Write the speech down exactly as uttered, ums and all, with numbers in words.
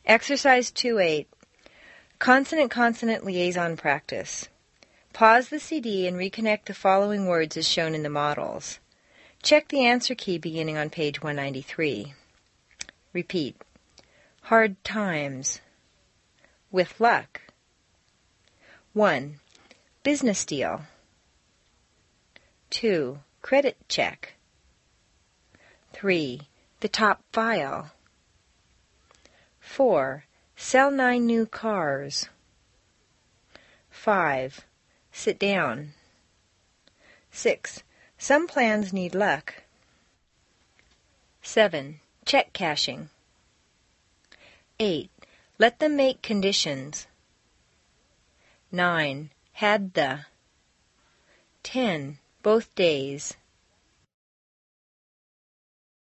Exercise two eight. Consonant-consonant liaison practice. Pause the C D and reconnect the following words as shown in the models. Check the answer key beginning on page one ninety-three. Repeat. Hard times. With luck. one. Business deal. two. Credit check. three. The top file. four. Sell nine new cars. five. Sit down. six. Some plans need luck. seven. Check cashing. eight. Let them make conditions. nine. Had the. ten. Both days.